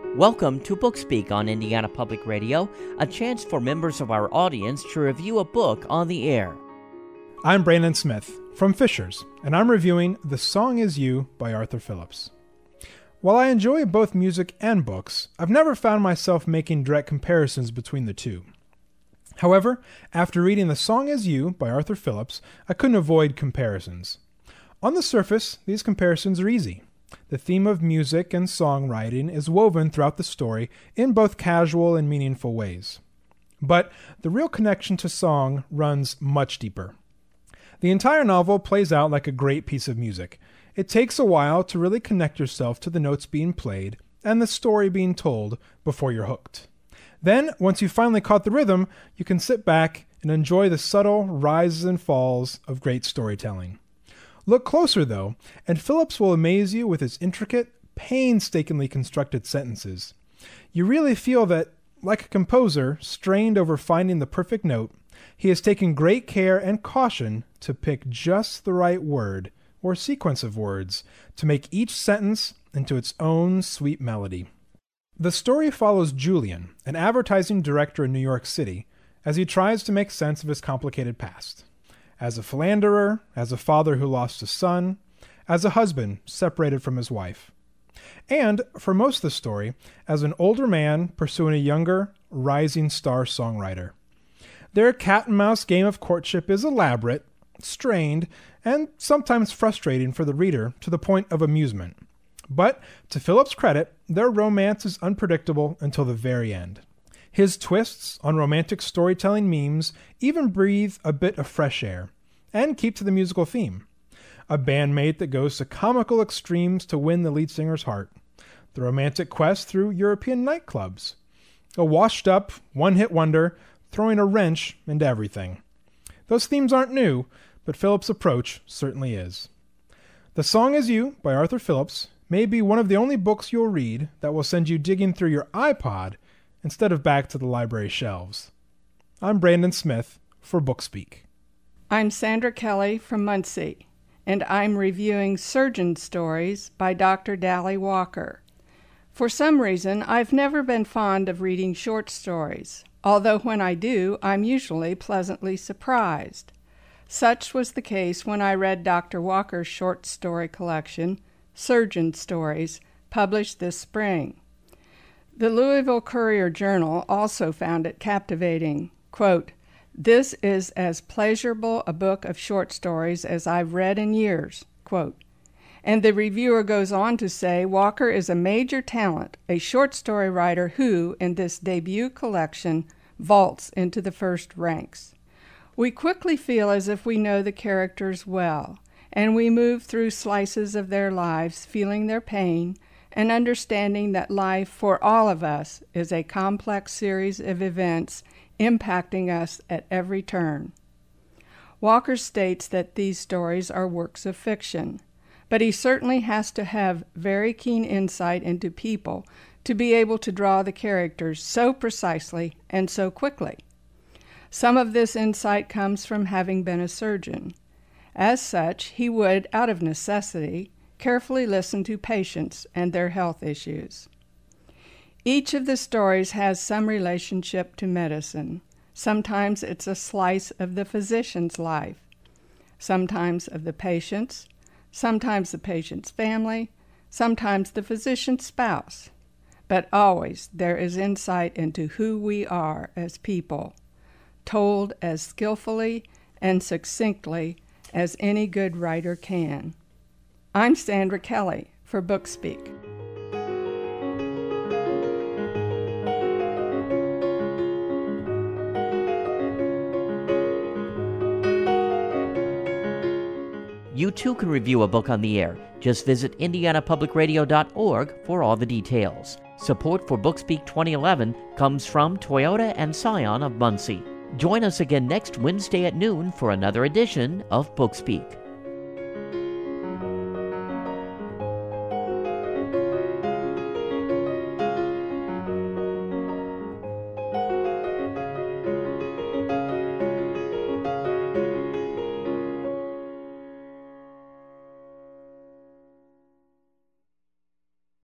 Welcome to Bookspeak on Indiana Public Radio, a chance for members of our audience to review a book on the air. I'm Brandon Smith from Fishers, and I'm reviewing The Song Is You by Arthur Phillips. While I enjoy both music and books, I've never found myself making direct comparisons between the two. However, after reading The Song Is You by Arthur Phillips, I couldn't avoid comparisons. On the surface, these comparisons are easy. The theme of music and songwriting is woven throughout the story in both casual and meaningful ways. But the real connection to song runs much deeper. The entire novel plays out like a great piece of music. It takes a while to really connect yourself to the notes being played and the story being told before you're hooked. Then, once you've finally caught the rhythm, you can sit back and enjoy the subtle rises and falls of great storytelling. Look closer, though, and Phillips will amaze you with his intricate, painstakingly constructed sentences. You really feel that, like a composer strained over finding the perfect note, he has taken great care and caution to pick just the right word, or sequence of words, to make each sentence into its own sweet melody. The story follows Julian, an advertising director in New York City, as he tries to make sense of his complicated past. As a philanderer, as a father who lost a son, as a husband separated from his wife. And, for most of the story, as an older man pursuing a younger, rising star songwriter. Their cat-and-mouse game of courtship is elaborate, strained, and sometimes frustrating for the reader to the point of amusement. But, to Phillips' credit, their romance is unpredictable until the very end. His twists on romantic storytelling memes even breathe a bit of fresh air, and keep to the musical theme. A bandmate that goes to comical extremes to win the lead singer's heart. The romantic quest through European nightclubs. A washed-up, one-hit wonder throwing a wrench into everything. Those themes aren't new, but Phillips' approach certainly is. The Song Is You by Arthur Phillips may be one of the only books you'll read that will send you digging through your iPod instead of back to the library shelves. I'm Brandon Smith for Bookspeak. I'm Sandra Kelly from Muncie, and I'm reviewing Surgeon Stories by Dr. Dally Walker. For some reason, I've never been fond of reading short stories, although when I do, I'm usually pleasantly surprised. Such was the case when I read Dr. Walker's short story collection, Surgeon Stories, published this spring. The Louisville Courier-Journal also found it captivating. Quote, "This is as pleasurable a book of short stories as I've read in years." Quote. And the reviewer goes on to say Walker is a major talent, a short story writer who, in this debut collection, vaults into the first ranks. We quickly feel as if we know the characters well, and we move through slices of their lives, feeling their pain, and understanding that life for all of us is a complex series of events impacting us at every turn. Walker states that these stories are works of fiction, but he certainly has to have very keen insight into people to be able to draw the characters so precisely and so quickly. Some of this insight comes from having been a surgeon. As such, he would, out of necessity, carefully listen to patients and their health issues. Each of the stories has some relationship to medicine. Sometimes it's a slice of the physician's life, sometimes of the patient's, sometimes the patient's family, sometimes the physician's spouse. But always there is insight into who we are as people, told as skillfully and succinctly as any good writer can. I'm Sandra Kelly for Bookspeak. You too can review a book on the air. Just visit indianapublicradio.org for all the details. Support for Bookspeak 2011 comes from Toyota and Scion of Muncie. Join us again next Wednesday at noon for another edition of Bookspeak.